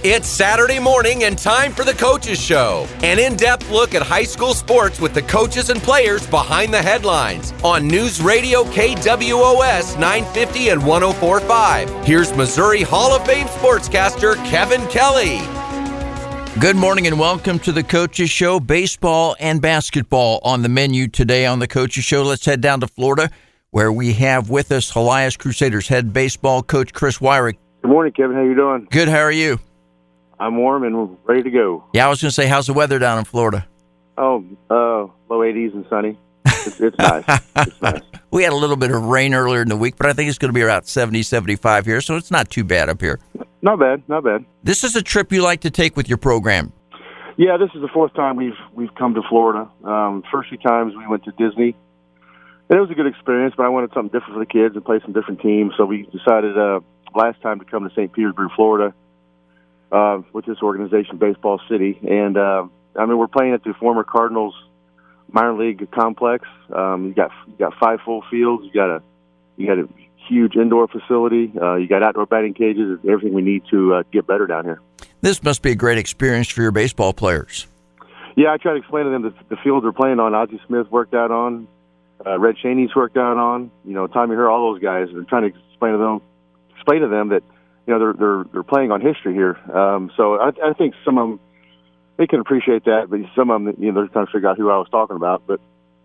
It's Saturday morning and time for the Coaches Show, an in-depth look at high school sports with the coaches and players behind the headlines on News Radio KWOS 950 and 104.5. Here's Missouri Hall of Fame sportscaster Kevin Kelly. Good morning and welcome to the Coaches Show. Baseball and basketball on the menu today on the Coaches Show. Let's head down to Florida, where we have with us Helias Crusaders head baseball coach Chris Wyrick. Good morning, Kevin. How you doing? Good. How are you? I'm warm and ready to go. Yeah, I was going to say, how's the weather down in Florida? Oh, low 80s and sunny. It's nice. It's nice. We had a little bit of rain earlier in the week, but I think it's going to be around 70, 75 here, so it's not too bad up here. Not bad, not bad. This is a trip you like to take with your program. Yeah, this is the fourth time we've come to Florida. First few times we went to Disney. And it was a good experience, but I wanted something different for the kids and play some different teams, so we decided last time to come to St. Petersburg, Florida, with this organization, Baseball City. And, we're playing at the former Cardinals minor league complex. You got 5 full fields. You got a huge indoor facility. You got outdoor batting cages, everything we need to get better down here. This must be a great experience for your baseball players. Yeah, I try to explain to them that the fields they're playing on, Ozzie Smith worked out on, Red Cheney's worked out on, Tommy Herr, all those guys. They're trying to explain to them that they're playing on history here. So I think some of them, they can appreciate that, but some of them, they're trying to figure out who I was talking about. But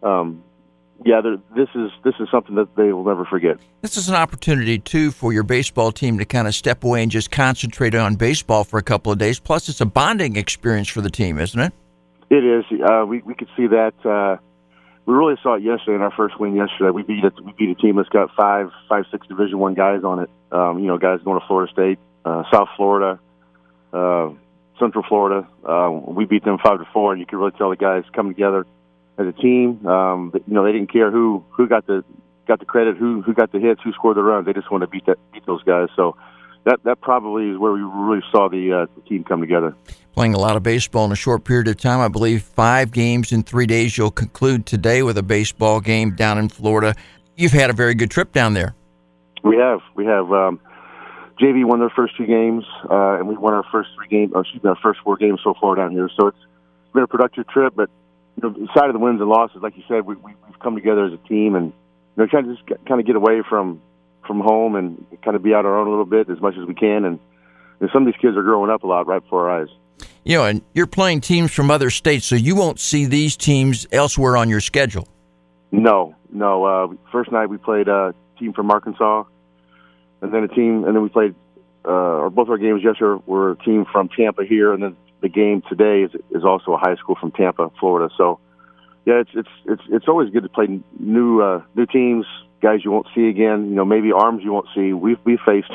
this is something that they will never forget. This is an opportunity too for your baseball team to kind of step away and just concentrate on baseball for a couple of days. Plus, it's a bonding experience for the team, isn't it? It is. We could see that. We really saw it yesterday in our first win yesterday. We beat a team that's got 5, 6 Division I guys on it. Guys going to Florida State, South Florida, Central Florida. We beat them 5-4, and you could really tell the guys coming together as a team. They didn't care who got the credit, who got the hits, who scored the runs. They just wanted to beat those guys. So that probably is where we really saw the team come together. Playing a lot of baseball in a short period of time. I believe 5 games in 3 days. You'll conclude today with a baseball game down in Florida. You've had a very good trip down there. We have. JV won their first 2 games, and we won our first 4 games so far down here. So it's been a productive trip, but aside of the wins and losses, like you said, we've come together as a team and trying to just kind of get away from home and kind of be out our own a little bit as much as we can. And some of these kids are growing up a lot right before our eyes. And you're playing teams from other states, so you won't see these teams elsewhere on your schedule. No. First night we played a team from Arkansas, and then we played. Both our games yesterday were a team from Tampa here, and then the game today is also a high school from Tampa, Florida. So, yeah, it's always good to play new teams, guys you won't see again. Maybe arms you won't see. We faced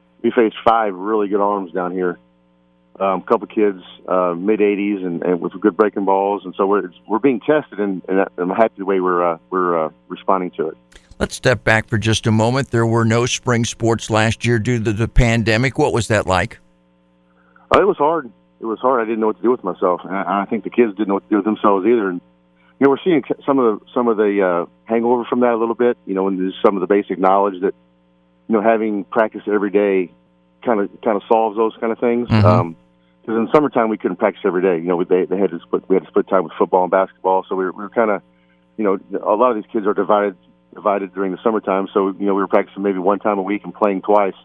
5 really good arms down here. A couple kids, mid-80s, and with good breaking balls, and so we're being tested, and I'm happy the way we're responding to it. Let's step back for just a moment. There were no spring sports last year due to the pandemic. What was that like? It was hard. I didn't know what to do with myself, and I think the kids didn't know what to do with themselves either. And we're seeing some of the hangover from that a little bit. And there's some of the basic knowledge that having practice every day kind of solves those kind of things. Mm-hmm. Because in summertime we couldn't practice every day. We had to split time with football and basketball, so we were kind of, a lot of these kids are divided during the summertime. So we were practicing maybe 1 time a week and playing twice,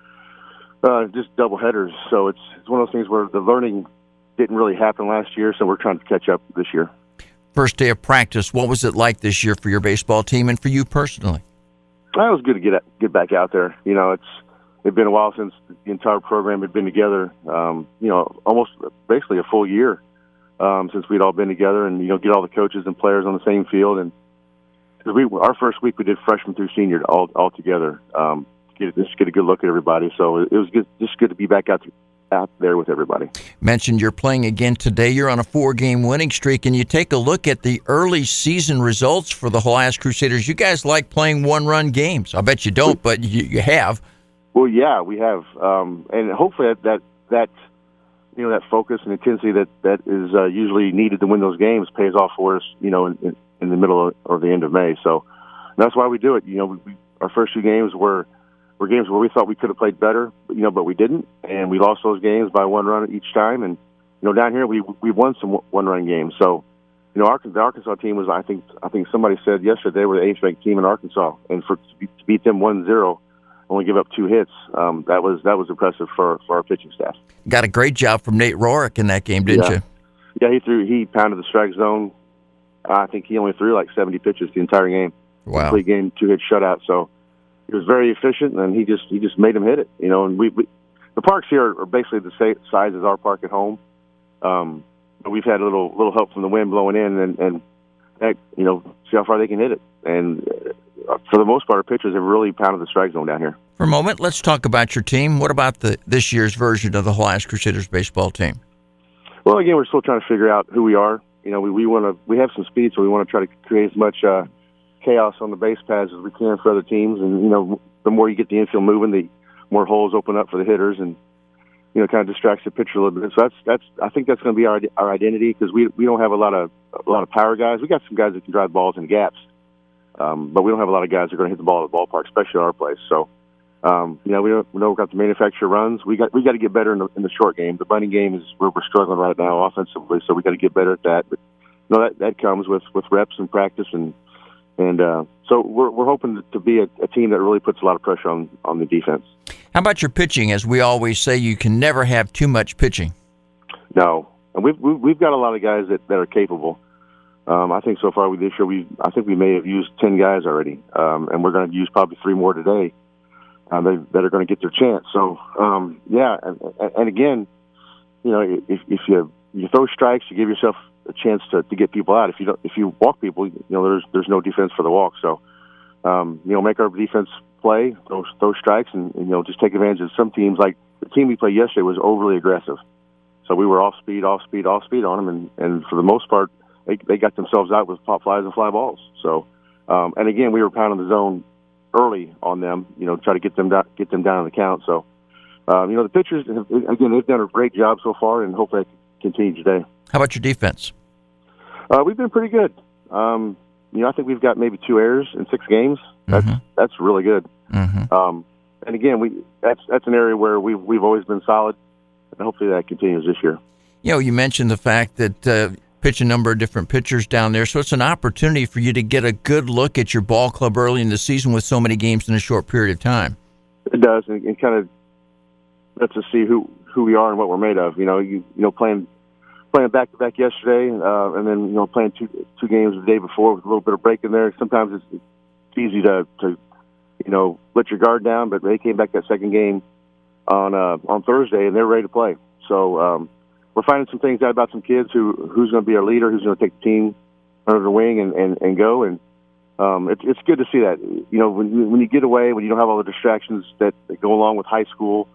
just double headers. So it's one of those things where the learning didn't really happen last year, so we're trying to catch up this year. First day of practice, what was it like this year for your baseball team and for you personally? It was good to get back out there. It'd been a while since the entire program had been together, almost basically a full year since we'd all been together and, get all the coaches and players on the same field. And cause our first week we did freshman through senior all together, just get a good look at everybody. So it was good to be back out there with everybody. Mentioned you're playing again today. You're on a 4-game winning streak, and you take a look at the early season results for the Helias Crusaders. You guys like playing 1-run games. I bet you don't, but you have. Well, yeah, we have, and hopefully that focus and intensity that is usually needed to win those games pays off for us, in the middle or the end of May. So that's why we do it. Our first 2 games were were games where we thought we could have played better, but we didn't, and we lost those games by 1 run each time. And down here we won some 1-run games. So, the Arkansas team was, I think somebody said yesterday they were the 8th ranked team in Arkansas, and to beat them 1-0, only give up 2 hits, that was impressive for our pitching staff. Got a great job from Nate Rorick in that game, didn't you? Yeah, he pounded the strike zone. I think he only threw like 70 pitches the entire game. Wow. Complete game, 2-hit shutout. So he was very efficient, and he just made him hit it. And we the parks here are basically the same size as our park at home. But we've had a little help from the wind blowing in, and heck, see how far they can hit it. And for the most part, our pitchers have really pounded the strike zone down here. For a moment, let's talk about your team. What about this year's version of the Helias Crusaders baseball team? Well, again, we're still trying to figure out who we are. We have some speed, so we want to try to create as much chaos on the base paths as we can for other teams. And the more you get the infield moving, the more holes open up for the hitters, and kind of distracts the pitcher a little bit. So I think that's going to be our identity, because we don't have a lot of power guys. We got some guys that can drive balls in gaps, but we don't have a lot of guys that are going to hit the ball at the ballpark, especially at our place. So we got to manufacture runs. We got to get better in the short game. The bunting game is where we're struggling right now offensively, so we got to get better at that. But that comes with reps and practice, and so we're hoping to be a team that really puts a lot of pressure on the defense. How about your pitching? As we always say, you can never have too much pitching. No, and we've got a lot of guys that are capable. I think so far this year I think we may have used 10 guys already, and we're going to use probably 3 more today that are going to get their chance. So and again, if you throw strikes, you give yourself a chance to get people out. If you walk people, there's no defense for the walk. So make our defense play those strikes, and just take advantage of some teams. Like the team we played yesterday was overly aggressive, so we were off speed on them, and for the most part they got themselves out with pop flies and fly balls. So and again, we were pounding the zone early on them, try to get them down in the count. So the pitchers they've done a great job so far, and hopefully they can continue today. How about your defense? We've been pretty good. I think we've got maybe 2 errors in 6 games. That's really good. Mm-hmm. And again, that's an area where we've always been solid, and hopefully that continues this year. You mentioned the fact that pitch a number of different pitchers down there, so it's an opportunity for you to get a good look at your ball club early in the season with so many games in a short period of time. It does, and kind of lets us see who we are and what we're made of. Playing back-to-back yesterday, and then playing two games the day before with a little bit of break in there. Sometimes it's easy to let your guard down, but they came back that second game on Thursday, and they're ready to play. So we're finding some things out about some kids who's going to be our leader, who's going to take the team under the wing and go. And it's good to see that. When you get away, when you don't have all the distractions that go along with high school,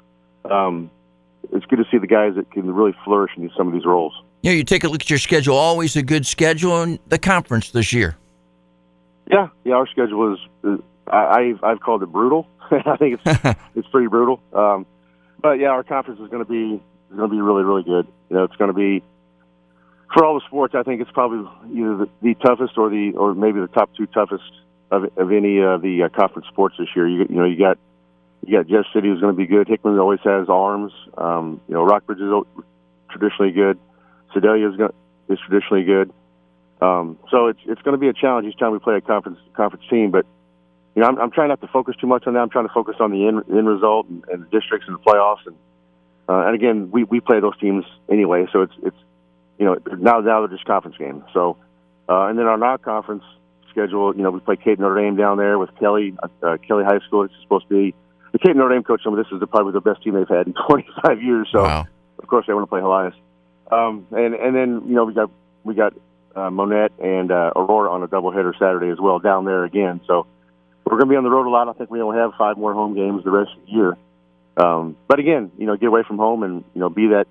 it's good to see the guys that can really flourish in some of these roles. You take a look at your schedule, always a good schedule in the conference this year. Yeah, our schedule is I've called it brutal. I think it's pretty brutal. But yeah, our conference is going to be really, really good. It's going to be, for all the sports, I think it's probably either the toughest or maybe the top 2 toughest of any of the conference sports this year. You got Jeff City, who's going to be good. Hickman always has arms. Rockbridge is traditionally good. Sedalia is traditionally good. So it's going to be a challenge each time we play a conference team. But I'm trying not to focus too much on that. I'm trying to focus on the end result and the districts and the playoffs. And again, we play those teams anyway. So it's now they're just conference games. So and then our non-conference schedule, we play Cape Notre Dame down there with Kelly High School. It's supposed to be. The Cape Notre Dame coach, this is probably the best team they've had in 25 years. So, wow. Of course, they want to play Helias. And then we got Monette and Aurora on a doubleheader Saturday as well down there again. So we're going to be on the road a lot. I think we only have 5 more home games the rest of the year. But again, get away from home and be that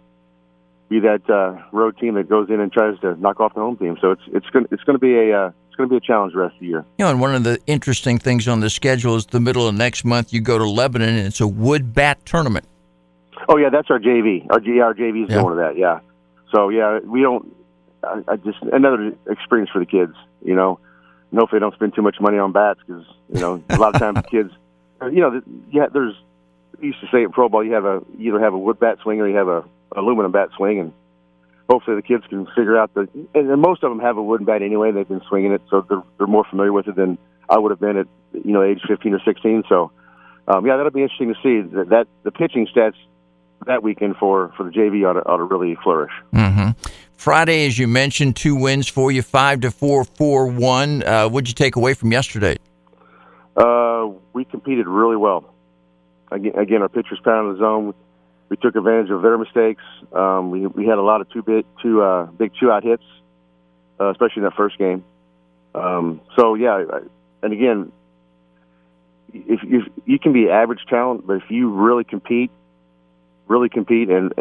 road team that goes in and tries to knock off the home team. So it's going to be a challenge the rest of the year. And one of the interesting things on the schedule is the middle of next month you go to Lebanon, and it's a wood bat tournament. Oh yeah, that's our JV. Our JV is going to that. Yeah. So yeah, we don't. I just another experience for the kids. And hopefully they don't spend too much money on bats because a lot of times the there's, we used to say in pro ball, you either have a wood bat swing or you have a aluminum bat swing, and hopefully the kids can figure out and most of them have a wooden bat anyway. They've been swinging it, so they're more familiar with it than I would have been at, age 15 or 16. So, that'll be interesting to see that the pitching stats that weekend for the JV ought to really flourish. Mm-hmm. Friday, as you mentioned, 2 wins for you, 5-4, 4-1. What'd you take away from yesterday? We competed really well. Again, our pitchers pounded the zone. We took advantage of their mistakes. We had a lot of big 2-out hits, especially in that first game. And again, if you can be average talent, but if you really compete and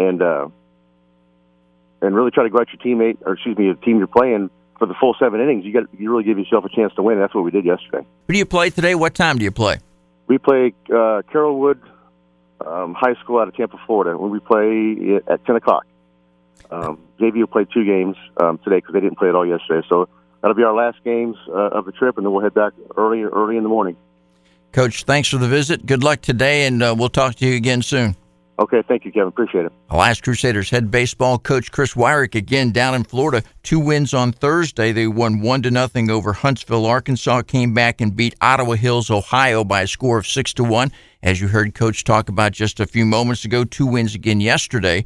really try to go at your teammate, or the team you're playing for the full 7 innings, you really give yourself a chance to win. And that's what we did yesterday. Who do you play today? What time do you play? We play Carrollwood High School out of Tampa, Florida. When we play at 10 o'clock. JV will play 2 games today because they didn't play at all yesterday. So that'll be our last games of the trip, and then we'll head back early in the morning. Coach, thanks for the visit. Good luck today, and we'll talk to you again soon. Okay, thank you, Kevin. Appreciate it. Elias Crusaders head baseball coach Chris Wyrick again down in Florida. 2 wins on Thursday. They won 1-0 over Huntsville, Arkansas. Came back and beat Ottawa Hills, Ohio by a score of 6-1. As you heard Coach talk about just a few moments ago, 2 wins again yesterday,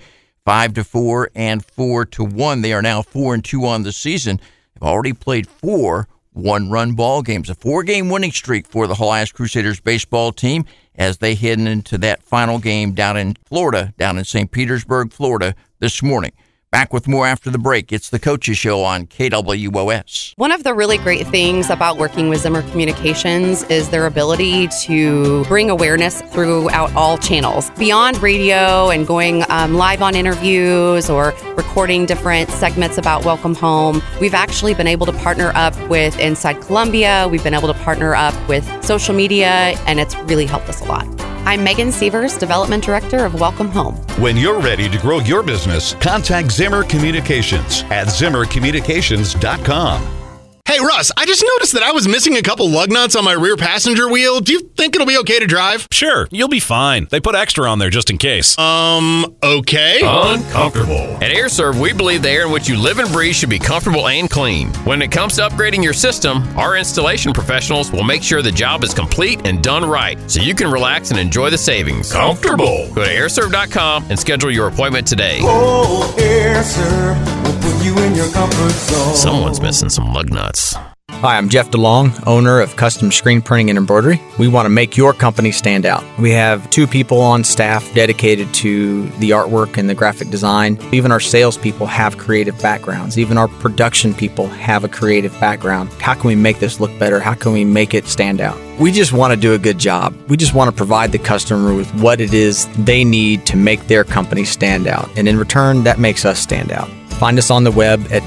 5-4 and 4-1. They are now 4-2 on the season. They've already played 4 one-run ball games, a 4-game winning streak for the Elias Crusaders baseball team as they head into that final game down in Florida, down in St. Petersburg, Florida, this morning. Back with more after the break. It's the Coaches Show on KWOS. One of the really great things about working with Zimmer Communications is their ability to bring awareness throughout all channels. Beyond radio and going live on interviews or recording different segments about Welcome Home, we've actually been able to partner up with Inside Columbia. We've been able to partner up with social media, and it's really helped us a lot. I'm Megan Sievers, Development Director of Welcome Home. When you're ready to grow your business, contact Zimmer Communications at ZimmerCommunications.com. Hey, Russ, I just noticed that I was missing a couple lug nuts on my rear passenger wheel. Do you think it'll be okay to drive? Sure, you'll be fine. They put extra on there just in case. Okay. Uncomfortable. At AirServe, we believe the air in which you live and breathe should be comfortable and clean. When it comes to upgrading your system, our installation professionals will make sure the job is complete and done right, so you can relax and enjoy the savings. Comfortable. Go to airserve.com and schedule your appointment today. Oh, AirServe will put you in your comfort zone. Someone's missing some lug nuts. Hi, I'm Jeff DeLong, owner of Custom Screen Printing and Embroidery. We want to make your company stand out. We have 2 people on staff dedicated to the artwork and the graphic design. Even our salespeople have creative backgrounds. Even our production people have a creative background. How can we make this look better? How can we make it stand out? We just want to do a good job. We just want to provide the customer with what it is they need to make their company stand out. And in return, that makes us stand out. Find us on the web at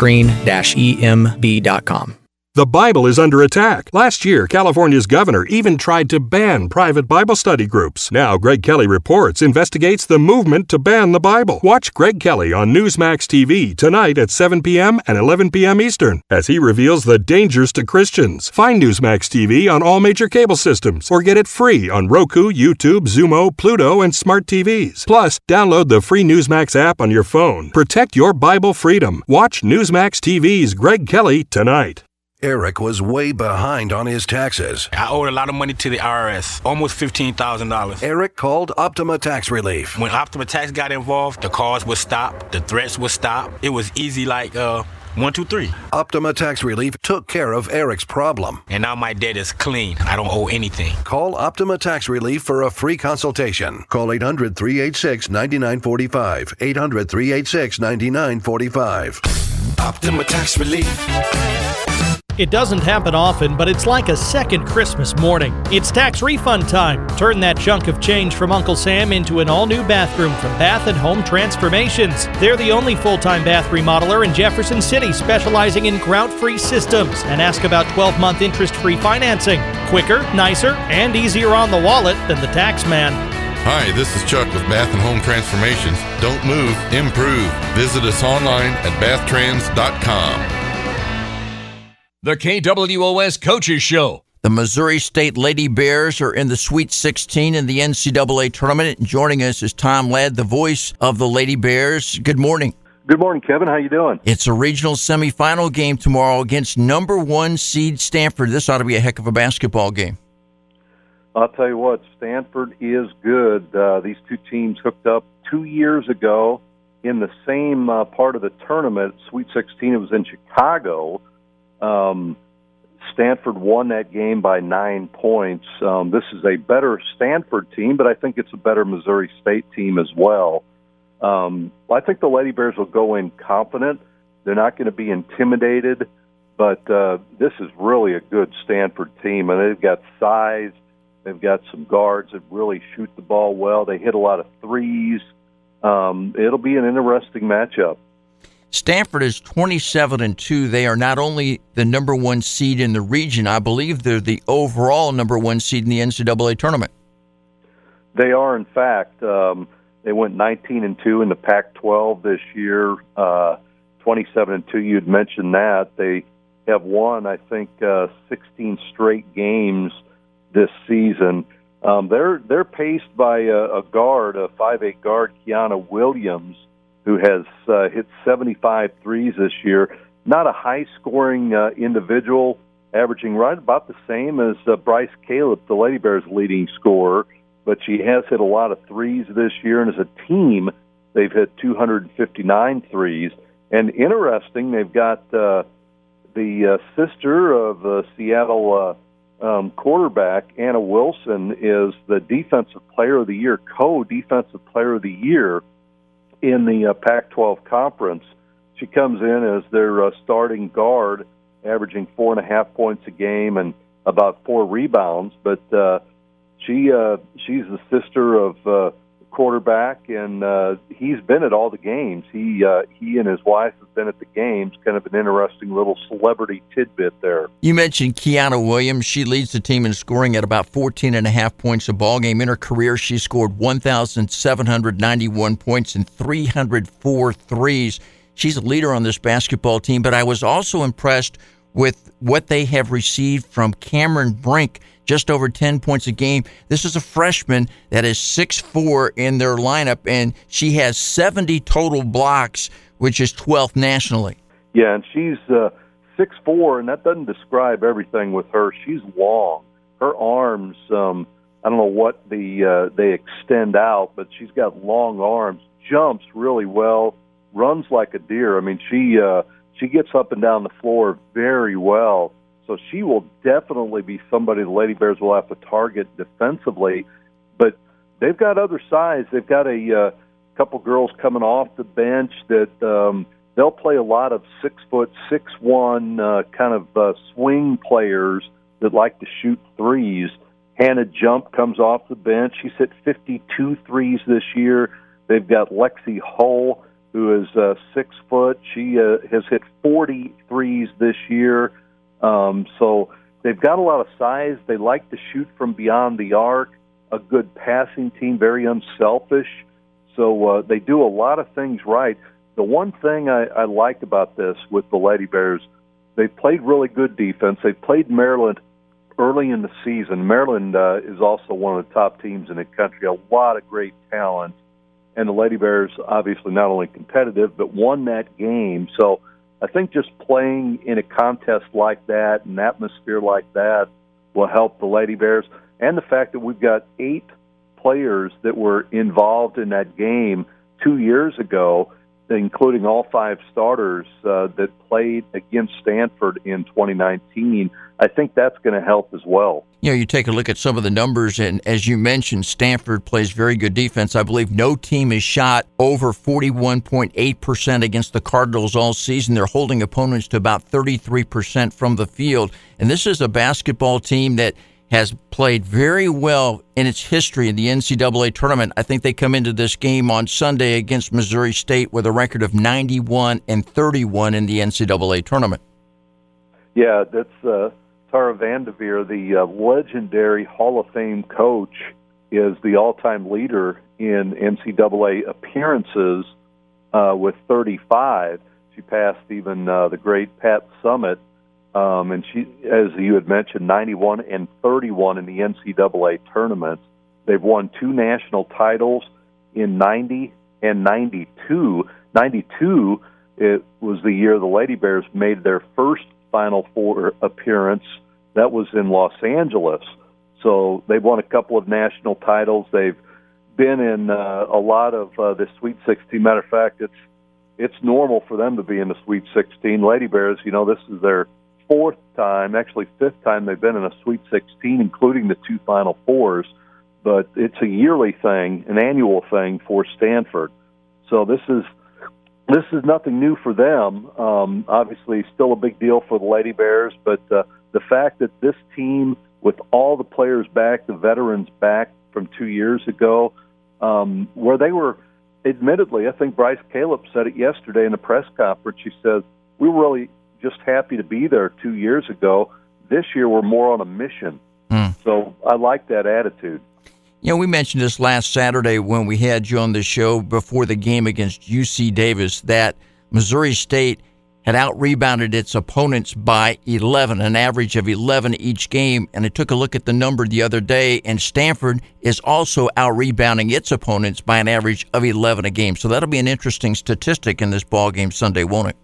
customscreen-emb.com. The Bible is under attack. Last year, California's governor even tried to ban private Bible study groups. Now, Greg Kelly Reports investigates the movement to ban the Bible. Watch Greg Kelly on Newsmax TV tonight at 7 p.m. and 11 p.m. Eastern as he reveals the dangers to Christians. Find Newsmax TV on all major cable systems or get it free on Roku, YouTube, Xumo, Pluto, and smart TVs. Plus, download the free Newsmax app on your phone. Protect your Bible freedom. Watch Newsmax TV's Greg Kelly tonight. Eric was way behind on his taxes. I owed a lot of money to the IRS, almost $15,000. Eric called Optima Tax Relief. When Optima Tax got involved, the calls would stop, the threats would stop. It was easy like 1, 2, 3. Optima Tax Relief took care of Eric's problem. And now my debt is clean. I don't owe anything. Call Optima Tax Relief for a free consultation. Call 800-386-9945. 800-386-9945. Optima Tax Relief. It doesn't happen often, but it's like a second Christmas morning. It's tax refund time. Turn that chunk of change from Uncle Sam into an all-new bathroom from Bath & Home Transformations. They're the only full-time bath remodeler in Jefferson City specializing in grout-free systems, and ask about 12-month interest-free financing. Quicker, nicer, and easier on the wallet than the tax man. Hi, this is Chuck with Bath & Home Transformations. Don't move, improve. Visit us online at bathtrans.com. The KWOS Coaches Show, The Missouri State Lady Bears are in the Sweet 16 in the NCAA tournament. And joining us is Tom Ladd, the voice of the Lady Bears. Good morning. Good morning, Kevin. How you doing? It's a regional semifinal game tomorrow against number 1 seed Stanford. This ought to be a heck of a basketball game. I'll tell you what, Stanford is good. These two teams hooked up 2 years ago in the same part of the tournament, Sweet 16. It was in Chicago. Stanford won that game by 9 points. This is a better Stanford team, but I think it's a better Missouri State team as well. I think the Lady Bears will go in confident. They're not going to be intimidated, but this is really a good Stanford team, and they've got size. They've got some guards that really shoot the ball well. They hit a lot of threes. It'll be an interesting matchup. Stanford is 27-2. They are not only the number 1 seed in the region, I believe they're the overall number 1 seed in the NCAA tournament. They are, in fact. They went 19-2 in the Pac-12 this year, 27-2. You'd mentioned that. They have won, I think, 16 straight games this season. They're paced by a guard, a 5'8" guard, Kiana Williams, who has hit 75 threes this year. Not a high-scoring individual, averaging right about the same as Bryce Caleb, the Lady Bears' leading scorer, but she has hit a lot of threes this year, and as a team, they've hit 259 threes. And interesting, they've got the sister of Seattle quarterback, Anna Wilson, is the Defensive Player of the Year, co-Defensive Player of the Year in the Pac-12 Conference. She comes in as their starting guard, averaging 4.5 points a game and about 4 rebounds. But she's the sister of the quarterback, and he's been at all the games. He and his wife have been at the games. Kind of an interesting little celebrity tidbit there. You mentioned Kiana Williams. She leads the team in scoring at about 14.5 points a ball game. In her career, she scored 1,791 points and 304 threes. She's a leader on this basketball team, but I was also impressed with what they have received from Cameron Brink, just over 10 points a game. This is a freshman that is 6'4" in their lineup, and she has 70 total blocks, which is 12th nationally. Yeah, and she's 6'4", and that doesn't describe everything with her. She's long. Her arms, I don't know what they extend out, but she's got long arms, jumps really well, runs like a deer. I mean, she gets up and down the floor very well. So she will definitely be somebody the Lady Bears will have to target defensively. But they've got other size. They've got a couple girls coming off the bench that they'll play a lot of 6', 6'1" kind of swing players that like to shoot threes. Hannah Jump comes off the bench. She's hit 52 threes this year. They've got Lexi Hull, who is 6 foot. She has hit 40 threes this year. So they've got a lot of size. They like to shoot from beyond the arc, a good passing team, very unselfish. So they do a lot of things right. The one thing I like about this with the Lady Bears, they've played really good defense. They've played Maryland early in the season. Maryland is also one of the top teams in the country, a lot of great talent. And the Lady Bears, obviously not only competitive, but won that game. So I think just playing in a contest like that, an atmosphere like that, will help the Lady Bears. And the fact that we've got 8 players that were involved in that game 2 years ago, including all 5 starters that played against Stanford in 2019, I think that's going to help as well. You know, you take a look at some of the numbers, and as you mentioned, Stanford plays very good defense. I believe no team has shot over 41.8% against the Cardinals all season. They're holding opponents to about 33% from the field. And this is a basketball team that has played very well in its history in the NCAA tournament. I think they come into this game on Sunday against Missouri State with a record of 91-31 in the NCAA tournament. Yeah, that's Tara Vanderveer, the legendary Hall of Fame coach, is the all-time leader in NCAA appearances with 35. She passed even the great Pat Summitt. And she, as you had mentioned, 91 and 31 in the NCAA tournaments. They've won 2 national titles in 90 and 92. 92, it was the year the Lady Bears made their first Final Four appearance. That was in Los Angeles. So they've won a couple of national titles. They've been in a lot of the Sweet 16. Matter of fact, it's normal for them to be in the Sweet 16. Lady Bears, this is their 4th time, actually 5th time they've been in a Sweet 16, including the 2 Final Fours. But it's a yearly thing, an annual thing for Stanford. So this is nothing new for them. Obviously, still a big deal for the Lady Bears, but the fact that this team, with all the players back, the veterans back from 2 years ago, where they were, admittedly, I think Bryce Caleb said it yesterday in the press conference. She says, we were really just happy to be there 2 years ago. This year, we're more on a mission. So I like that attitude. We mentioned this last Saturday when we had you on the show before the game against UC Davis that Missouri State had out-rebounded its opponents by 11, an average of 11 each game. And I took a look at the number the other day, and Stanford is also out-rebounding its opponents by an average of 11 a game. So that'll be an interesting statistic in this ball game Sunday, won't it?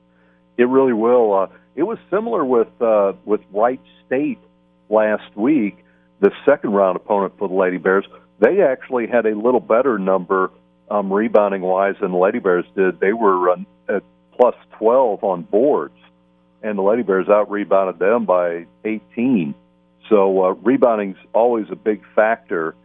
It really will. It was similar with Wright State last week, the second-round opponent for the Lady Bears. They actually had a little better number rebounding-wise than the Lady Bears did. They were at plus 12 on boards, and the Lady Bears out-rebounded them by 18. So rebounding's always a big factor.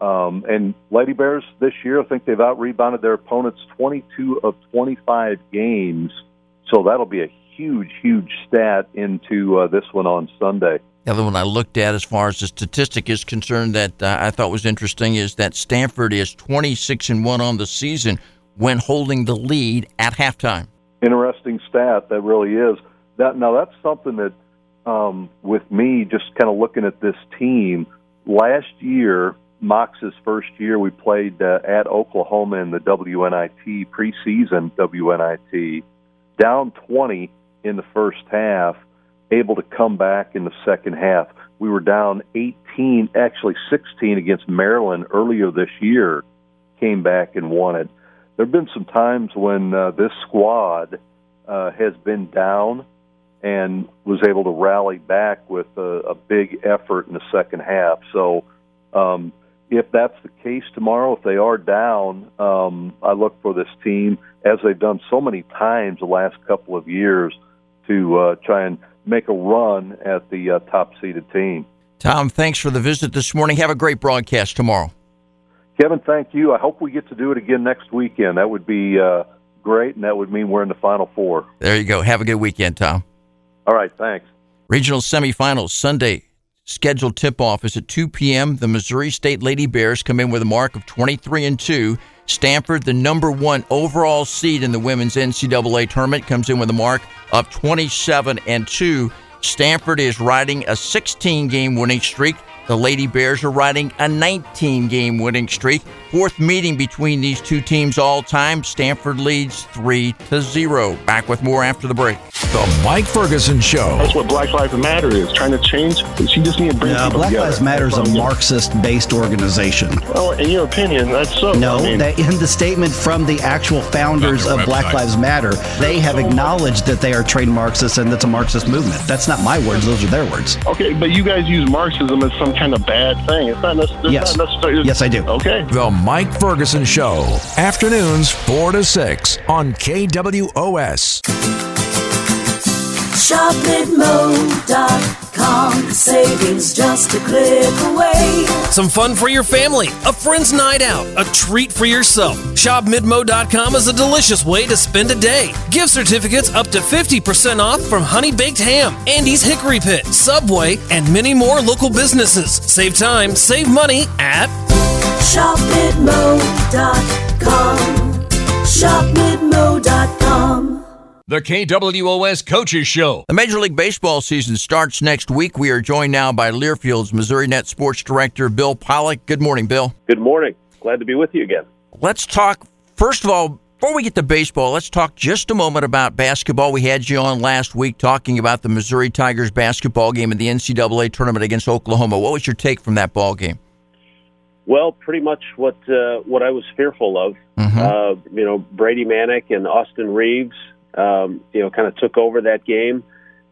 And Lady Bears this year, I think they've out-rebounded their opponents 22 of 25 games. So that'll be a huge, huge stat into this one on Sunday. The other one I looked at as far as the statistic is concerned that I thought was interesting is that Stanford is 26-1 on the season when holding the lead at halftime. Interesting stat, that really is. Now, that's something that, with me, just kind of looking at this team, last year, Mox's first year, we played at Oklahoma in the WNIT, preseason WNIT, down 20 in the first half, able to come back in the second half. We were down 18, actually 16 against Maryland earlier this year, came back and won it. There have been some times when this squad has been down and was able to rally back with a big effort in the second half. So if that's the case tomorrow, if they are down, I look for this team, as they've done so many times the last couple of years, to try and make a run at the top-seeded team. Tom, thanks for the visit this morning. Have a great broadcast tomorrow. Kevin, thank you. I hope we get to do it again next weekend. That would be great, and that would mean we're in the Final Four. There you go. Have a good weekend, Tom. All right, thanks. Regional semifinals Sunday. Scheduled tip-off is at 2 p.m. The Missouri State Lady Bears come in with a mark of 23-2. Stanford, the number 1 overall seed in the women's NCAA tournament, comes in with a mark of 27-2. Stanford is riding a 16-game winning streak. The Lady Bears are riding a 19-game winning streak. Fourth meeting between these two teams all time. Stanford leads 3-0. Back with more after the break. The Mike Ferguson Show. That's what Black Lives Matter is, trying to change. She just needs to bring people Black together. Lives Matter is a Marxist-based organization. Oh, in your opinion, that's so. No, in the statement from the actual founders of Black Lives Matter, they have acknowledged that they are trained Marxists and that's a Marxist movement. That's not my words; those are their words. Okay, but you guys use Marxism as some kind of bad thing. It's not necessarily. Yes, I do. Okay. The Mike Ferguson Show, afternoons 4 to 6 on KWOS. ShopMidMode.com. Savings just a click away. Some fun for your family, a friend's night out, a treat for yourself. ShopMidMode.com is a delicious way to spend a day. Gift certificates up to 50% off from Honey Baked Ham, Andy's Hickory Pit, Subway, and many more local businesses. Save time, save money at ShopMidMode.com. ShopMidMode.com. The KWOS Coaches Show. The Major League Baseball season starts next week. We are joined now by Learfield's Missouri Net Sports Director, Bill Pollock. Good morning, Bill. Good morning. Glad to be with you again. Let's talk, first of all, Before we get to baseball, let's talk just a moment about basketball. We had you on last week talking about the Missouri Tigers basketball game in the NCAA tournament against Oklahoma. What was your take from that ball game? Well, pretty much what I was fearful of. Brady Manick and Austin Reeves, kind of took over that game.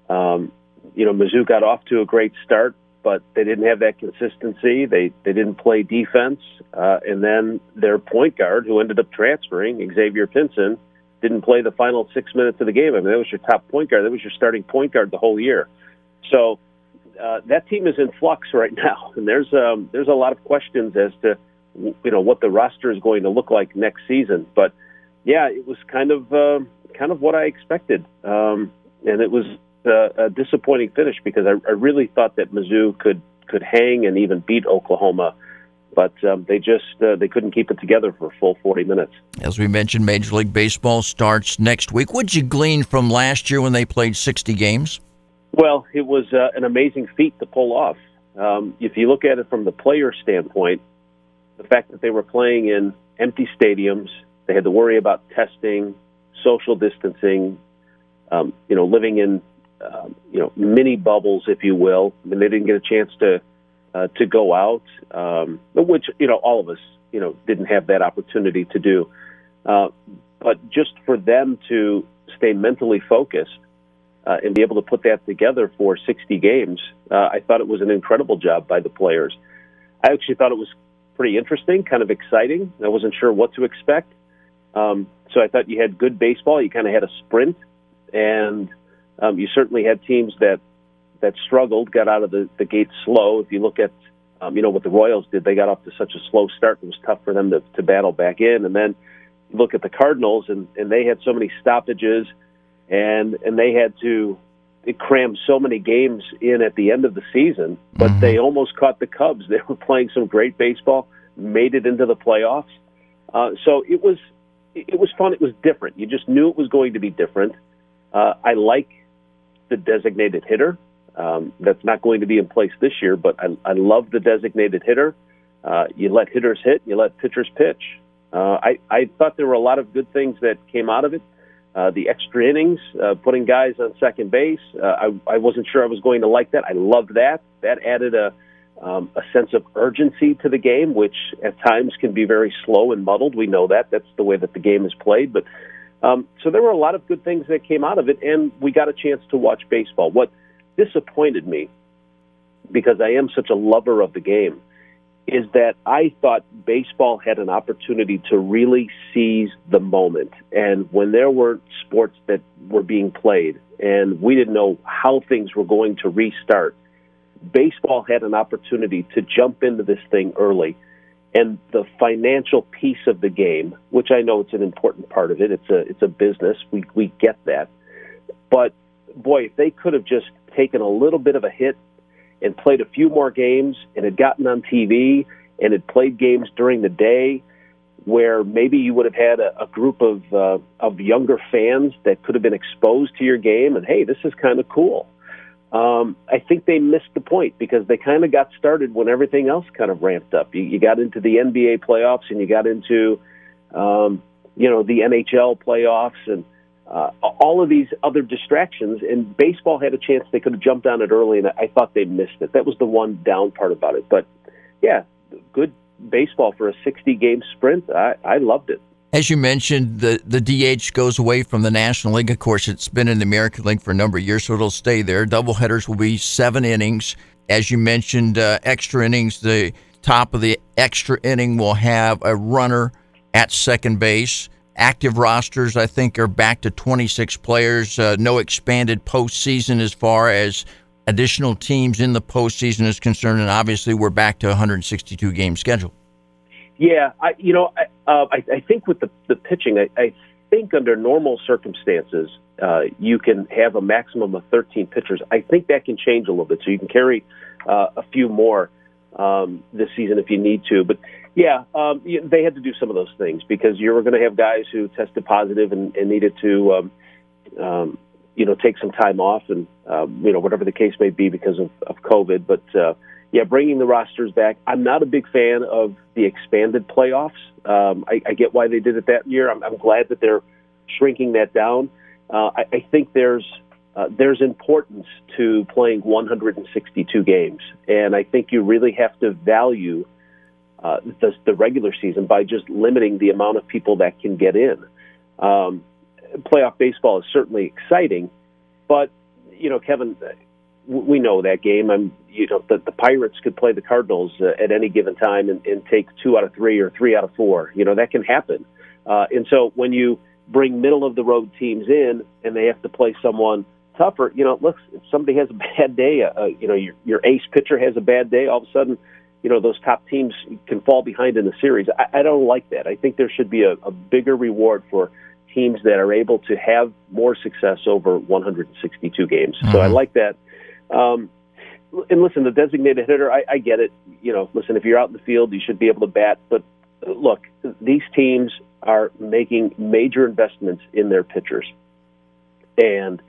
Mizzou got off to a great start, but they didn't have that consistency. They didn't play defense. And then their point guard, who ended up transferring, Xavier Pinson, didn't play the final 6 minutes of the game. I mean, that was your top point guard. That was your starting point guard the whole year. So that team is in flux right now, and there's a lot of questions as to what the roster is going to look like next season. But yeah, it was kind of what I expected, and it was a disappointing finish because I really thought that Mizzou could hang and even beat Oklahoma, but they couldn't keep it together for a full 40 minutes. As we mentioned, Major League Baseball starts next week. What did you glean from last year when they played 60 games? Well, it was an amazing feat to pull off. If you look at it from the player standpoint, the fact that they were playing in empty stadiums, they had to worry about testing, social distancing, living in mini bubbles, if you will. I mean, they didn't get a chance to go out, which all of us didn't have that opportunity to do. But just for them to stay mentally focused and be able to put that together for 60 games, I thought it was an incredible job by the players. I actually thought it was pretty interesting, kind of exciting. I wasn't sure what to expect. So I thought you had good baseball. You kind of had a sprint, and you certainly had teams that struggled, got out of the gate slow. If you look at what the Royals did, they got off to such a slow start. It was tough for them to battle back in. And then you look at the Cardinals, and they had so many stoppages, and they had to cram so many games in at the end of the season, but they almost caught the Cubs. They were playing some great baseball, made it into the playoffs. So it was fun. It was different. You just knew it was going to be different. I like the designated hitter. That's not going to be in place this year, but I love the designated hitter. You let hitters hit, you let pitchers pitch. I thought there were a lot of good things that came out of it. The extra innings, putting guys on second base. I wasn't sure I was going to like that. I loved that. That added a sense of urgency to the game, which at times can be very slow and muddled. We know that. That's the way that the game is played. But so there were a lot of good things that came out of it, and we got a chance to watch baseball. What disappointed me, because I am such a lover of the game, is that I thought baseball had an opportunity to really seize the moment. And when there were sports that were being played and we didn't know how things were going to restart, baseball had an opportunity to jump into this thing early. And the financial piece of the game, which I know it's an important part of it, it's a business, we get that. But boy, if they could have just taken a little bit of a hit and played a few more games and had gotten on TV and had played games during the day where maybe you would have had a group of younger fans that could have been exposed to your game and, hey, this is kind of cool. I think they missed the point because they kind of got started when everything else kind of ramped up. You got into the NBA playoffs and you got into, the NHL playoffs and all of these other distractions, and baseball had a chance. They could have jumped on it early, and I thought they missed it. That was the one down part about it. But, yeah, good baseball for a 60-game sprint. I loved it. As you mentioned, the DH goes away from the National League. Of course, it's been in the American League for a number of years, so it'll stay there. Doubleheaders will be 7 innings. As you mentioned, extra innings, the top of the extra inning will have a runner at second base. Active rosters, I think, are back to 26 players. No expanded postseason as far as additional teams in the postseason is concerned, and obviously we're back to a 162-game schedule. Yeah, I think with the pitching, I think under normal circumstances, you can have a maximum of 13 pitchers. I think that can change a little bit, so you can carry a few more this season if you need to. But yeah, they had to do some of those things because you were going to have guys who tested positive and needed to, take some time off and, whatever the case may be because of COVID. But, yeah, bringing the rosters back. I'm not a big fan of the expanded playoffs. I get why they did it that year. I'm glad that they're shrinking that down. I think there's importance to playing 162 games, and I think you really have to value the regular season by just limiting the amount of people that can get in. Playoff baseball is certainly exciting, but Kevin, we know that game. The Pirates could play the Cardinals at any given time and take 2 out of 3 or 3 out of 4. That can happen. And so when you bring middle of the road teams in and they have to play someone tougher, look, if somebody has a bad day, your ace pitcher has a bad day, all of a sudden, those top teams can fall behind in the series. I don't like that. I think there should be a bigger reward for teams that are able to have more success over 162 games. So I like that. And listen, the designated hitter, I get it. Listen, if you're out in the field, you should be able to bat. But look, these teams are making major investments in their pitchers. And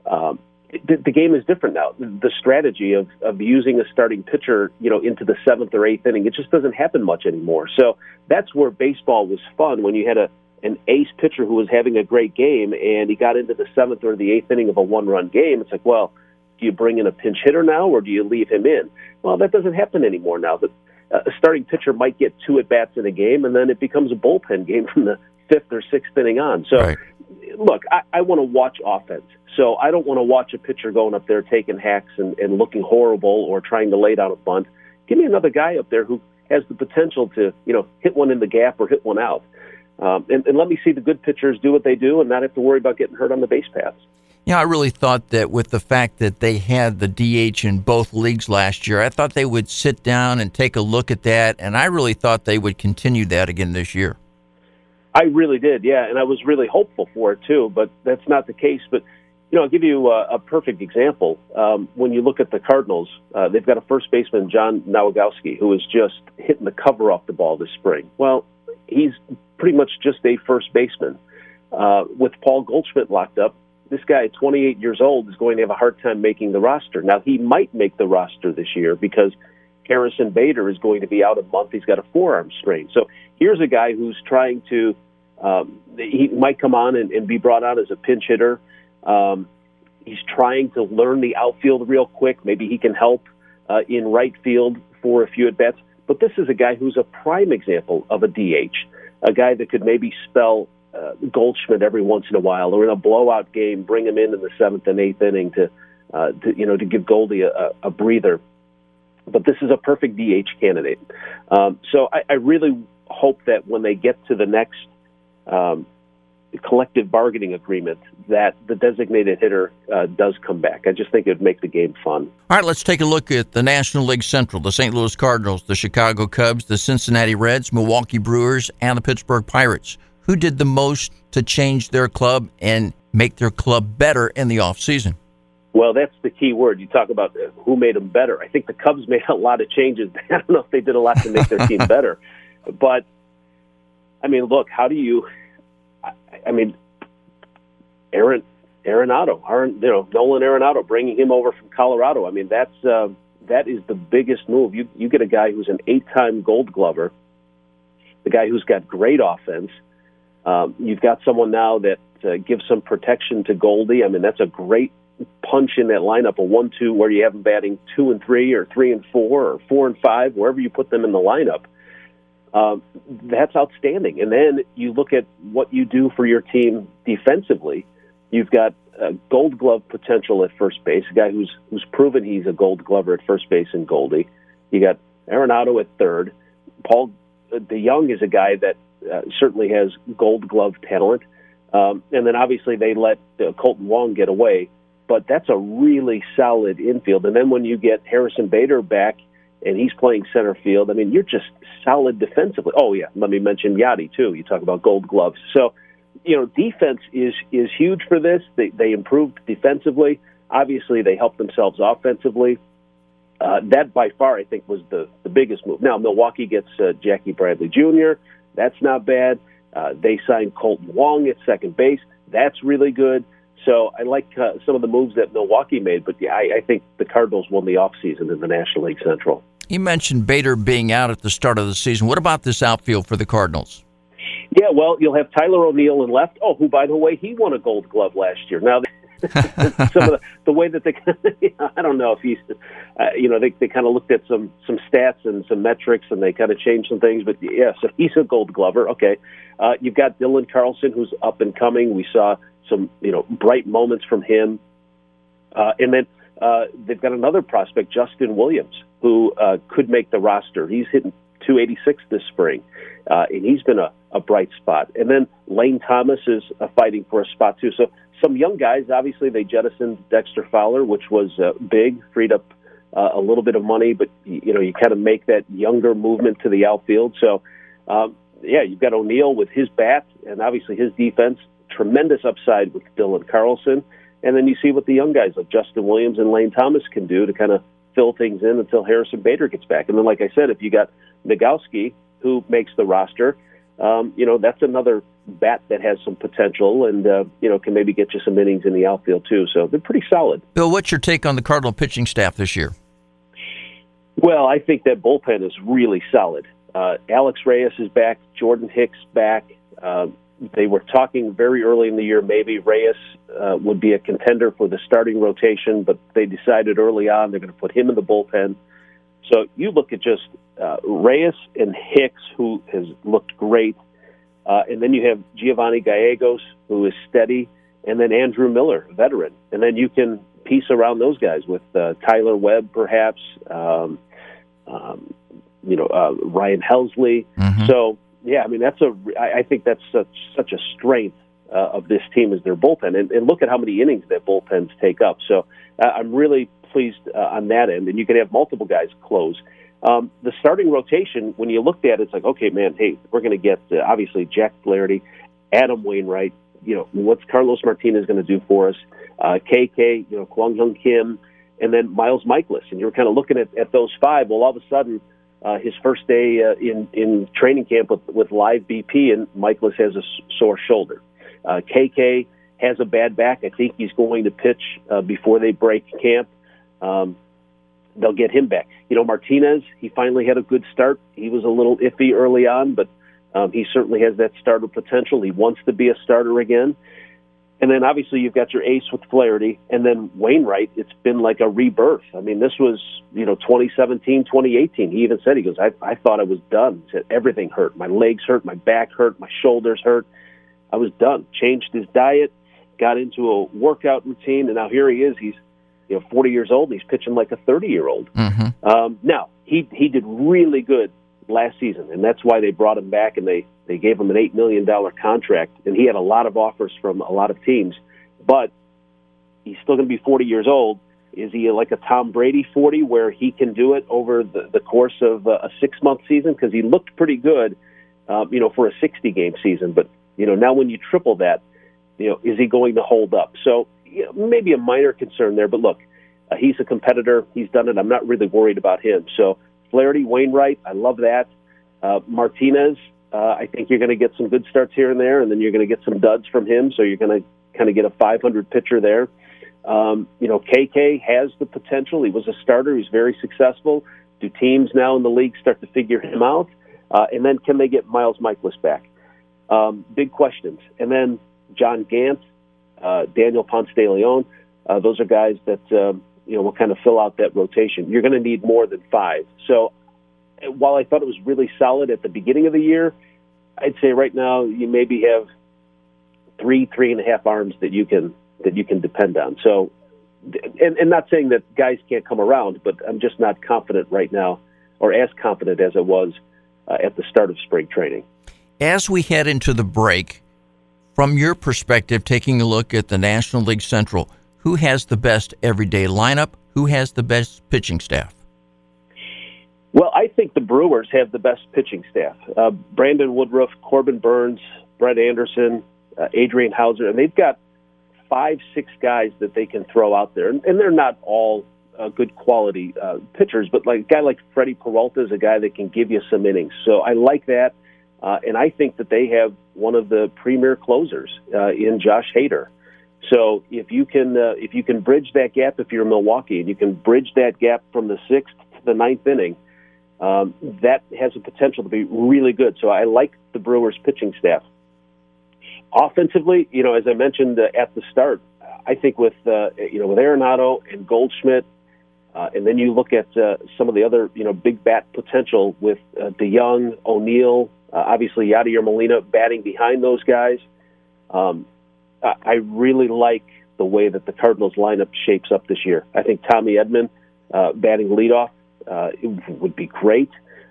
the game is different now. The strategy of using a starting pitcher, into the 7th or 8th inning, it just doesn't happen much anymore. So that's where baseball was fun, when you had an ace pitcher who was having a great game and he got into the 7th or the 8th inning of a one-run game. It's like, well, do you bring in a pinch hitter now or do you leave him in? Well, that doesn't happen anymore now. A starting pitcher might get 2 at-bats in a game, and then it becomes a bullpen game from the 5th or 6th inning on. So, Look, I want to watch offense. So I don't want to watch a pitcher going up there taking hacks and looking horrible or trying to lay down a bunt. Give me another guy up there who has the potential to, hit one in the gap or hit one out. And let me see the good pitchers do what they do and not have to worry about getting hurt on the base paths. I really thought that with the fact that they had the DH in both leagues last year, I thought they would sit down and take a look at that, and I really thought they would continue that again this year. I really did, yeah, and I was really hopeful for it too, but that's not the case. But, I'll give you a perfect example. When you look at the Cardinals, they've got a first baseman, John Nowakowski, who is just hitting the cover off the ball this spring. Well, he's pretty much just a first baseman. With Paul Goldschmidt locked up, this guy at 28 years old is going to have a hard time making the roster. Now, he might make the roster this year because Harrison Bader is going to be out a month. He's got a forearm strain. So here's a guy who's trying to he might come on and be brought on as a pinch hitter. He's trying to learn the outfield real quick. Maybe he can help in right field for a few at-bats. But this is a guy who's a prime example of a DH, a guy that could maybe spell Goldschmidt every once in a while, or in a blowout game, bring him in the 7th and 8th inning to give Goldie a breather. But this is a perfect DH candidate. So I really hope that when they get to the next collective bargaining agreement, that the designated hitter does come back. I just think it would make the game fun. All right, let's take a look at the National League Central, the St. Louis Cardinals, the Chicago Cubs, the Cincinnati Reds, Milwaukee Brewers, and the Pittsburgh Pirates. Who did the most to change their club and make their club better in the offseason? Well, that's the key word. You talk about who made them better. I think the Cubs made a lot of changes. I don't know if they did a lot to make their team better. But, look, how do you Nolan Arenado, bringing him over from Colorado. That is the biggest move. You get a guy who's an 8-time Gold Glover, the guy who's got great offense. You've got someone now that gives some protection to Goldie. That's a great punch in that lineup, a 1-2 where you have them batting 2 and 3 or 3 and 4 or 4 and 5, wherever you put them in the lineup. That's outstanding. And then you look at what you do for your team defensively. You've got Gold Glove potential at first base, a guy who's proven he's a Gold Glover at first base in Goldie. You got Arenado at third. Paul DeJong is a guy that certainly has Gold Glove talent. And then obviously they let Colton Wong get away. But that's a really solid infield. And then when you get Harrison Bader back and he's playing center field, you're just solid defensively. Oh, yeah, let me mention Yachty, too. You talk about Gold Gloves. So, defense is huge for this. They improved defensively. Obviously, they helped themselves offensively. That, by far, I think, was the biggest move. Now, Milwaukee gets Jackie Bradley Jr. That's not bad. They signed Colton Wong at second base. That's really good. So I like some of the moves that Milwaukee made. But, yeah, I think the Cardinals won the offseason in the National League Central. You mentioned Bader being out at the start of the season. What about this outfield for the Cardinals? Yeah, well, you'll have Tyler O'Neill in left. Oh, who, by the way, he won a Gold Glove last year. Now, some of the way that they, I don't know if he's, they kind of looked at some stats and some metrics, and they kind of changed some things. But yeah, so he's a Gold Glover. Okay, you've got Dylan Carlson, who's up and coming. We saw some bright moments from him, and then they've got another prospect, Justin Williams, who could make the roster. He's hitting 286 this spring, and he's been a bright spot. And then Lane Thomas is fighting for a spot too. So some young guys, obviously they jettisoned Dexter Fowler, which was big, freed up a little bit of money, but you kind of make that younger movement to the outfield. So you've got O'Neill with his bat and obviously his defense, tremendous upside with Dylan Carlson. And then you see what the young guys like Justin Williams and Lane Thomas can do to kind of fill things in until Harrison Bader gets back. And then, like I said, if you got Nogowski, who makes the roster, that's another bat that has some potential and, can maybe get you some innings in the outfield too. So they're pretty solid. Bill, what's your take on the Cardinal pitching staff this year? Well, I think that bullpen is really solid. Alex Reyes is back. Jordan Hicks back. They were talking very early in the year maybe Reyes would be a contender for the starting rotation, but they decided early on they're going to put him in the bullpen. So you look at just Reyes and Hicks, who has looked great, and then you have Giovanni Gallegos, who is steady, and then Andrew Miller, veteran. And then you can piece around those guys with Tyler Webb, perhaps, Ryan Helsley. Mm-hmm. So, yeah, I mean, I think that's such a strength of this team is their bullpen. And look at how many innings that bullpens take up. So I'm really pleased on that end. And you can have multiple guys close. The starting rotation, when you looked at it, it's like, okay, man, hey, we're going to get, obviously, Jack Flaherty, Adam Wainwright. What's Carlos Martinez going to do for us? KK, Kwang Hyun Kim, and then Miles Michaelis. And you're kind of looking at those five. Well, all of a sudden, his first day in training camp with live BP, and Michaelis has a sore shoulder. KK has a bad back. I think he's going to pitch before they break camp. They'll get him back. Martinez, he finally had a good start. He was a little iffy early on, but he certainly has that starter potential. He wants to be a starter again. And then obviously you've got your ace with Flaherty, and then Wainwright, it's been like a rebirth. I mean, this was, 2017, 2018. He even said, he goes, I thought I was done. He said, everything hurt. My legs hurt, my back hurt, my shoulders hurt. I was done. Changed his diet, got into a workout routine, and now here he is. He's 40 years old, and he's pitching like a 30-year-old. Mm-hmm. Now, he did really good last season, and that's why they brought him back, and they gave him an $8 million contract, and he had a lot of offers from a lot of teams, but he's still going to be 40 years old. Is he like a Tom Brady 40 where he can do it over the course of a 6-month season? Because he looked pretty good, for a 60-game season, but, now when you triple that, is he going to hold up? So maybe a minor concern there, but look, he's a competitor. He's done it. I'm not really worried about him. So Flaherty, Wainwright, I love that. Martinez, I think you're going to get some good starts here and there, and then you're going to get some duds from him, so you're going to kind of get a 500 pitcher there. KK has the potential. He was a starter. He's very successful. Do teams now in the league start to figure him out? And then can they get Miles Michaelis back? Big questions. And then John Gant, Daniel Ponce de Leon, those are guys that will kind of fill out that rotation. You're going to need more than 5. So while I thought it was really solid at the beginning of the year, I'd say right now you maybe have 3.5 arms that you can depend on. So, and not saying that guys can't come around, but I'm just not confident right now, or as confident as I was at the start of spring training. As we head into the break, from your perspective, taking a look at the National League Central, who has the best everyday lineup? Who has the best pitching staff? Well, I think the Brewers have the best pitching staff. Brandon Woodruff, Corbin Burns, Brett Anderson, Adrian Hauser, and they've got 5-6 guys that they can throw out there. And they're not all good quality pitchers, but like a guy like Freddie Peralta is a guy that can give you some innings. So I like that. And I think that they have one of the premier closers in Josh Hader. So if you can bridge that gap, if you're Milwaukee, and you can bridge that gap from the 6th to the 9th inning, that has the potential to be really good. So I like the Brewers' pitching staff. Offensively, as I mentioned at the start, I think with Arenado and Goldschmidt, and then you look at some of the other big bat potential with DeYoung, O'Neill, obviously Yadier Molina batting behind those guys. I really like the way that the Cardinals lineup shapes up this year. I think Tommy Edman batting leadoff would be great.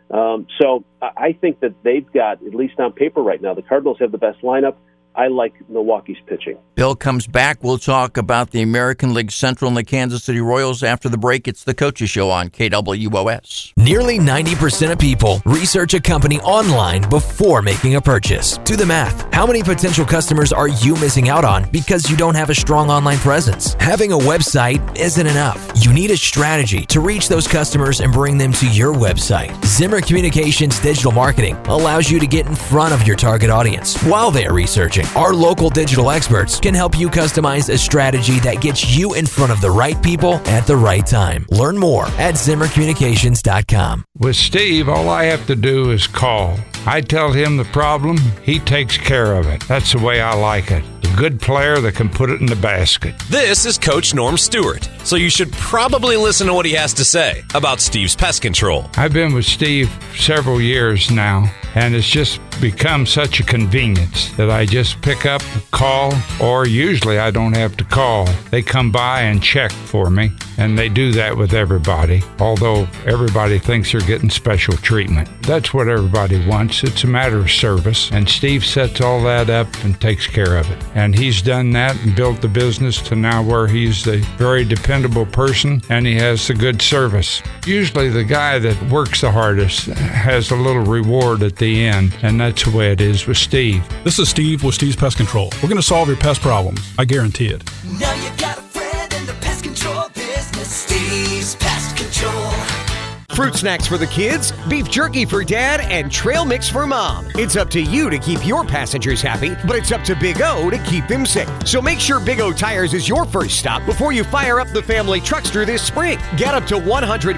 So I think that they've got, at least on paper right now, the Cardinals have the best lineup. I like Milwaukee's pitching. Bill comes back. We'll talk about the American League Central and the Kansas City Royals after the break. It's the Coaches Show on KWOS. Nearly 90% of people research a company online before making a purchase. Do the math. How many potential customers are you missing out on because you don't have a strong online presence? Having a website isn't enough. You need a strategy to reach those customers and bring them to your website. Zimmer Communications Digital Marketing allows you to get in front of your target audience while they are researching. Our local digital experts can help you customize a strategy that gets you in front of the right people at the right time. Learn more at ZimmerCommunications.com. With Steve, all I have to do is call. I tell him the problem, he takes care of it. That's the way I like it. A good player that can put it in the basket. This is Coach Norm Stewart, so you should probably listen to what he has to say about Steve's pest control. I've been with Steve several years now, and it's just become such a convenience that I just pick up, call, or usually I don't have to call. They come by and check for me, and they do that with everybody, although everybody thinks they're getting special treatment. That's what everybody wants. It's a matter of service, and Steve sets all that up and takes care of it. And he's done that and built the business to now where he's a very dependable person, and he has the good service. Usually the guy that works the hardest has a little reward at the end, and that's the way it is with Steve. This is Steve with Steve's Pest Control. We're going to solve your pest problems. I guarantee it. Now you got a friend in the pest control business. Steve's Pest Control. Fruit snacks for the kids, beef jerky for dad, and trail mix for mom. It's up to you to keep your passengers happy, but it's up to Big O to keep them safe. So make sure Big O Tires is your first stop before you fire up the family truckster this spring. Get up to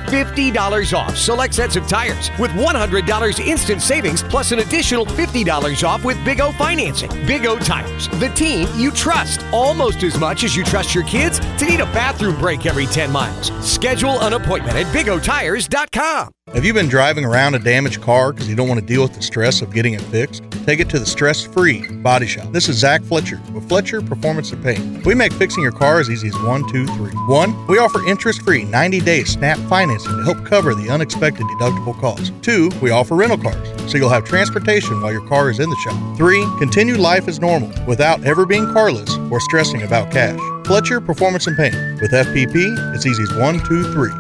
$150 off select sets of tires with $100 instant savings plus an additional $50 off with Big O financing. Big O Tires, the team you trust almost as much as you trust your kids to need a bathroom break every 10 miles. Schedule an appointment at BigOTires.com. Have you been driving around a damaged car because you don't want to deal with the stress of getting it fixed? Take it to the stress-free Body Shop. This is Zach Fletcher with Fletcher Performance and Paint. We make fixing your car as easy as 1, 2, 3. 1, we offer interest-free 90-day SNAP financing to help cover the unexpected deductible costs. 2, we offer rental cars, so you'll have transportation while your car is in the shop. 3, continue life as normal without ever being carless or stressing about cash. Fletcher Performance and Paint. With FPP, it's easy as 1, 2, 3.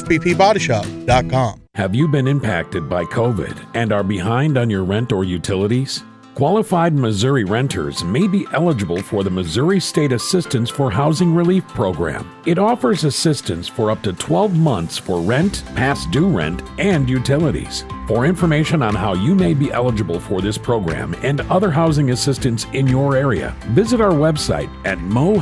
FPPBodyShop.com. Have you been impacted by COVID and are behind on your rent or utilities? Qualified Missouri renters may be eligible for the Missouri State Assistance for Housing Relief Program. It offers assistance for up to 12 months for rent, past due rent, and utilities. For information on how you may be eligible for this program and other housing assistance in your area, visit our website at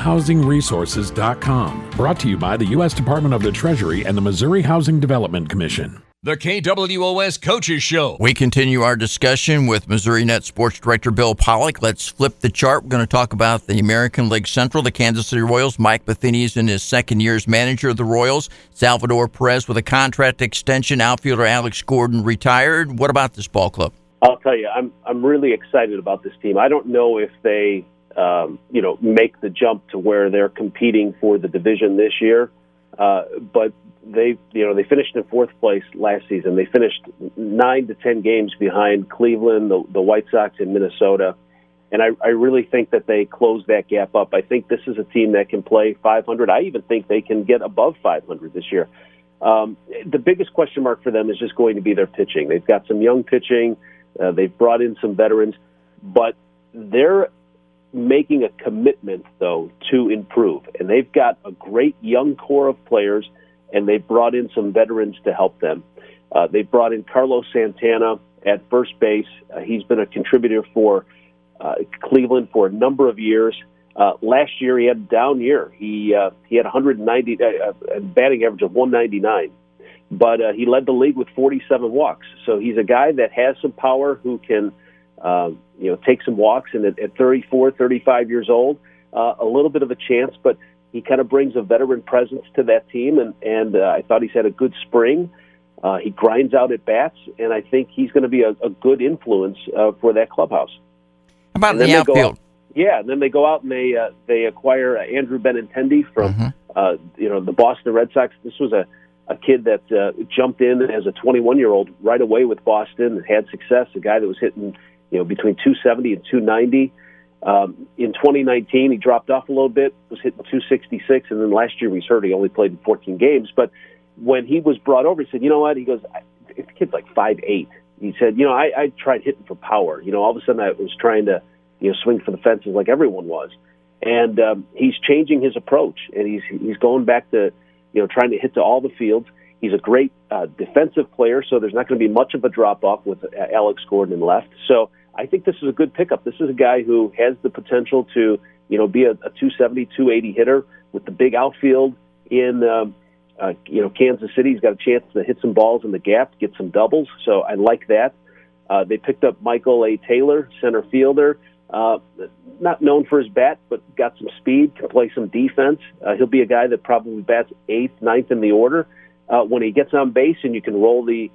mohousingresources.com. Brought to you by the U.S. Department of the Treasury and the Missouri Housing Development Commission. The KWOS Coaches Show. We continue our discussion with Missouri Net Sports Director Bill Pollock. Let's flip the chart. We're going to talk about the American League Central, the Kansas City Royals. Mike Matheny is in his second year as manager of the Royals. Salvador Perez with a contract extension. Outfielder Alex Gordon retired. What about this ball club? I'll tell you, I'm really excited about this team. I don't know if they, make the jump to where they're competing for the division this year, but they finished in fourth place last season. They finished 9 to 10 games behind Cleveland, the White Sox, and Minnesota. And I really think that they closed that gap up. I think this is a team that can play 500. I even think they can get above 500 this year. The biggest question mark for them is just going to be their pitching. They've got some young pitching. They've brought in some veterans. But they're making a commitment, though, to improve. And they've got a great young core of players, and they've brought in some veterans to help them. They've brought in Carlos Santana at first base. He's been a contributor for Cleveland for a number of years. Last year, he had a down year. He had 190 a batting average of 199. but he led the league with 47 walks. So he's a guy that has some power who can, take some walks. And at 34, 35 years old, a little bit of a chance, but he kind of brings a veteran presence to that team. And I thought he's had a good spring. He grinds out at bats, and I think he's going to be a good influence for that clubhouse. How about in the outfield? And then they go out and they acquire Andrew Benintendi from the Boston Red Sox. This was a kid that jumped in as a 21-year-old right away with Boston and had success. A guy that was hitting between 270 and 290. In 2019, he dropped off a little bit, was hitting 266, and then last year he was hurt. He only played in 14 games. But when he was brought over, he said, you know what? He goes, the kid's like 5'8". He said, I tried hitting for power. All of a sudden I was trying to swing for the fences like everyone was. And he's changing his approach, and he's going back to trying to hit to all the fields. He's a great defensive player, so there's not going to be much of a drop-off with Alex Gordon in left. So I think this is a good pickup. This is a guy who has the potential to be a 270, 280 hitter with the big outfield in Kansas City. He's got a chance to hit some balls in the gap, get some doubles, so I like that. They picked up Michael A. Taylor, center fielder, not known for his bat, but got some speed, can play some defense. He'll be a guy that probably bats 8th, 9th in the order. When he gets on base and you can roll the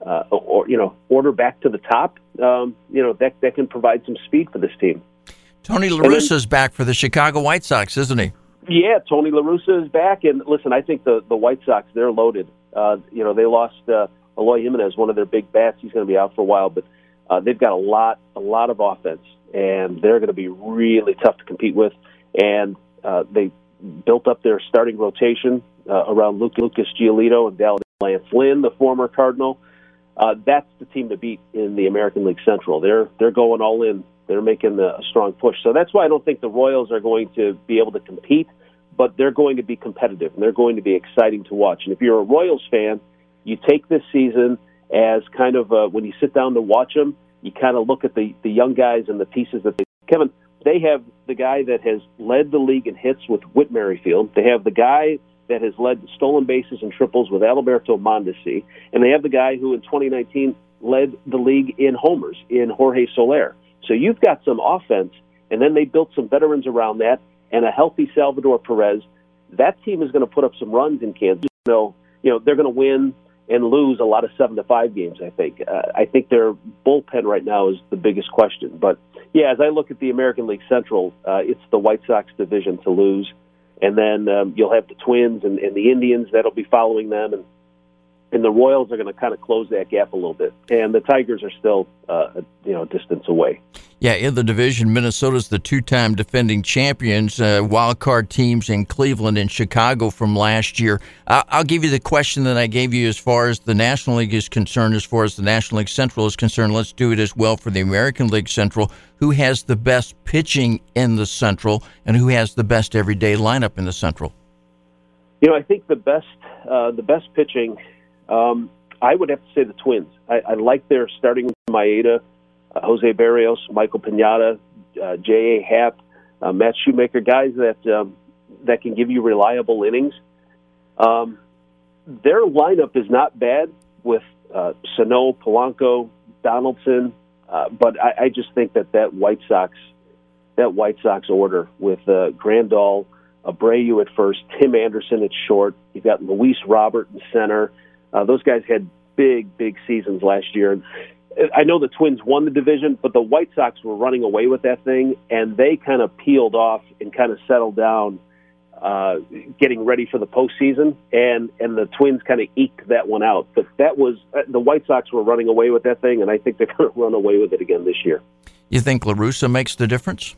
order back to the top, that can provide some speed for this team. Tony La Russa's back for the Chicago White Sox, isn't he? Yeah, Tony La Russa is back, and listen, I think the White Sox, they're loaded. They lost Eloy Jimenez, one of their big bats. He's going to be out for a while, but they've got a lot of offense, and they're going to be really tough to compete with. And they built up their starting rotation around Lucas Giolito and Lance Lynn, the former Cardinal. That's the team to beat in the American League Central. They're going all in. They're making a strong push. So that's why I don't think the Royals are going to be able to compete, but they're going to be competitive, and they're going to be exciting to watch. And if you're a Royals fan, you take this season as kind of when you sit down to watch them, you kind of look at the young guys and the pieces that Kevin, they have the guy that has led the league in hits with Whit Merrifield. They have the guy that has led stolen bases and triples with Alberto Mondesi. And they have the guy who in 2019 led the league in homers in Jorge Soler. So you've got some offense, and then they built some veterans around that and a healthy Salvador Perez. That team is going to put up some runs in Kansas. They're going to win and lose a lot of 7-5 games, I think. I think their bullpen right now is the biggest question. But, yeah, as I look at the American League Central, it's the White Sox division to lose. And then you'll have the Twins and the Indians that'll be following them. And the Royals are going to kind of close that gap a little bit. And the Tigers are still, a distance away. Yeah, in the division, Minnesota's the two-time defending champions, wild card teams in Cleveland and Chicago from last year. I'll give you the question that I gave you as far as the National League is concerned, as far as the National League Central is concerned. Let's do it as well for the American League Central. Who has the best pitching in the Central, and who has the best everyday lineup in the Central? I think the best pitching, I would have to say the Twins. I like their starting with Maeda, Jose Barrios, Michael Pineda, J.A. Happ, Matt Shoemaker, guys that can give you reliable innings. Their lineup is not bad with Sano, Polanco, Donaldson, but I just think that White Sox order with Grandal, Abreu at first, Tim Anderson at short. You've got Luis Robert in center. Those guys had big seasons last year. I know the Twins won the division, but the White Sox were running away with that thing, and they kind of peeled off and kind of settled down, getting ready for the postseason, and the Twins kind of eked that one out. But that was the White Sox were running away with that thing, and I think they're going to run away with it again this year. You think La Russa makes the difference?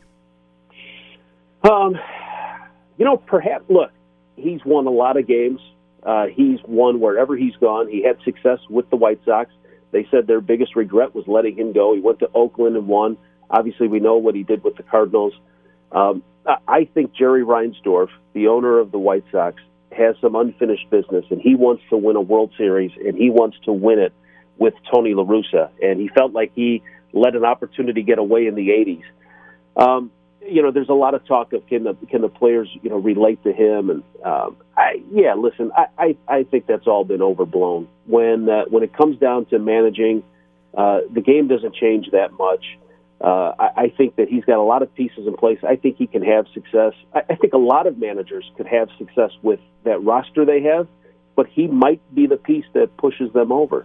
Perhaps. Look, he's won a lot of games. He's won wherever he's gone. He had success with the White Sox. They said their biggest regret was letting him go. He went to Oakland and won. Obviously, we know what he did with the Cardinals. I think Jerry Reinsdorf, the owner of the White Sox, has some unfinished business, and he wants to win a World Series, and he wants to win it with Tony La Russa. And he felt like he let an opportunity get away in the 80s. There's a lot of talk of can the players relate to him, and Listen, I think that's all been overblown. When it comes down to managing, the game doesn't change that much. I think that he's got a lot of pieces in place. I think he can have success. I think a lot of managers could have success with that roster they have, but he might be the piece that pushes them over.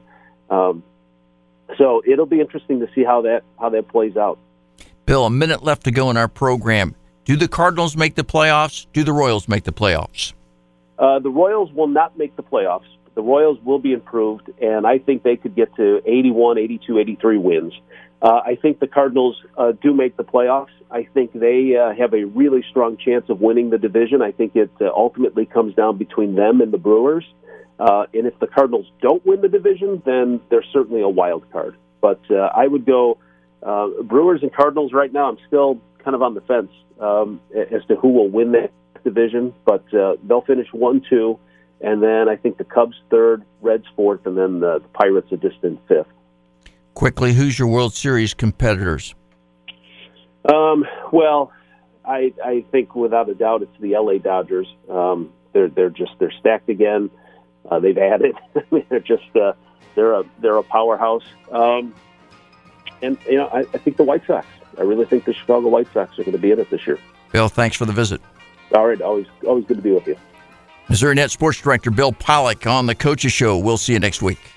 So it'll be interesting to see how that plays out. Bill, a minute left to go in our program. Do the Cardinals make the playoffs? Do the Royals make the playoffs? The Royals will not make the playoffs. The Royals will be improved, and I think they could get to 81, 82, 83 wins. I think the Cardinals do make the playoffs. I think they have a really strong chance of winning the division. I think it ultimately comes down between them and the Brewers. And if the Cardinals don't win the division, then they're certainly a wild card. But I would go Brewers and Cardinals right now. I'm still kind of on the fence as to who will win that division, but they'll finish 1-2, and then I think the Cubs third, Reds fourth, and then the Pirates a distant fifth. Quickly, who's your World Series competitors? Well, I think without a doubt it's the LA Dodgers. They're stacked again. They've added. I mean, they're a powerhouse. And I think the White Sox. I really think the Chicago White Sox are going to be in it this year. Bill, thanks for the visit. All right, always good to be with you. Missouri Net Sports Director Bill Pollock on the Coaches Show. We'll see you next week.